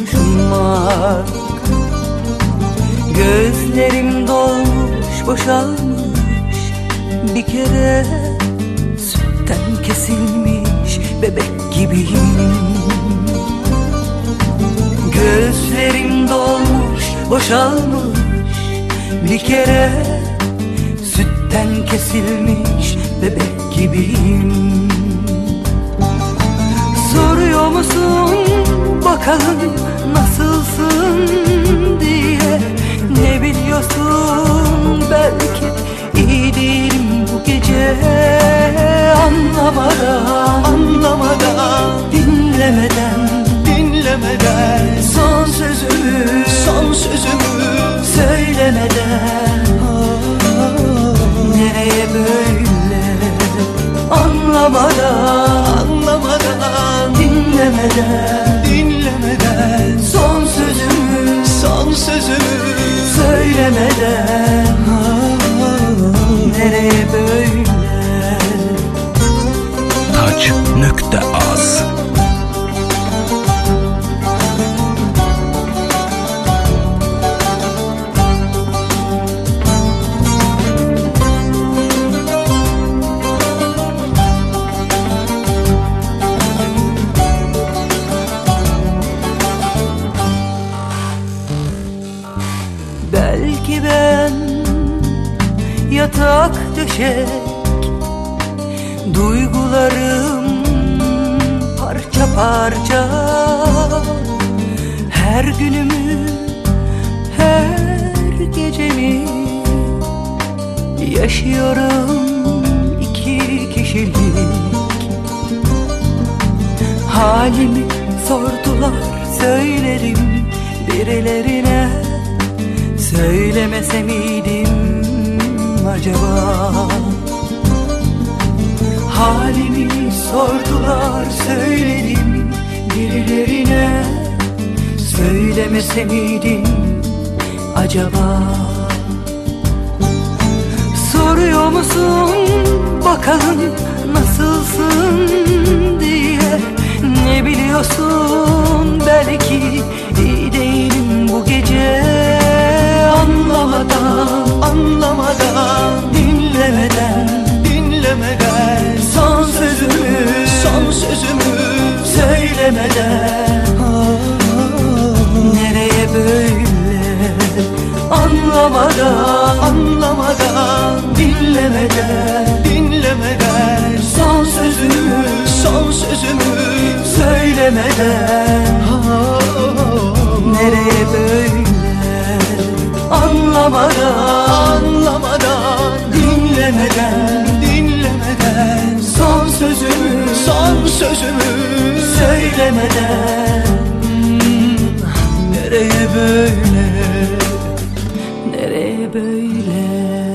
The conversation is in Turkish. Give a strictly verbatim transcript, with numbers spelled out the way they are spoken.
konuşmak. Gözlerim dolmuş boşalmış, bir kere sütten kesilmiş bebek gibiyim. Gözlerim dolmuş boşalmış, bir kere sütten kesilmiş bebek gibiyim. Soruyor musun bakalım nasılsın diye? Ne biliyorsun belki iyi değilim bu gece. Anlamadan, anlamadan, dinlemeden, dinlemeden, son sözümü, son sözümü söylemeden. Nereye böyle? Anlamadan, anlamadan, dinlemeden, dinlemeden, son sözümü, son sözümü söylemeden. Nereye böyle? Taç nokta az. Belki ben yatak döşek, duygularım parça parça. Her günümü, her gecemi yaşıyorum iki kişilik. Halimi sordular, söylerim birilerine. Söylemese miydim acaba? Halimi sordular, söyledim birilerine. Söylemese miydim acaba? Soruyor musun bakalım nasılsın diye? Ne biliyorsun belki iyi değilim bu gece. Anlamadan, anlamadan, dinlemeden, dinlemeden, son sözümü, son sözümü söylemeden. Nereye böyle? Anlamadan, anlamadan, dinlemeden, dinlemeden, son sözümü, son sözümü söylemeden. Nereye böyle? Anlamadan, anlamadan, dinlemeden, dinlemeden, son sözümü, son sözümü söylemeden. Nereye böyle? Nereye böyle?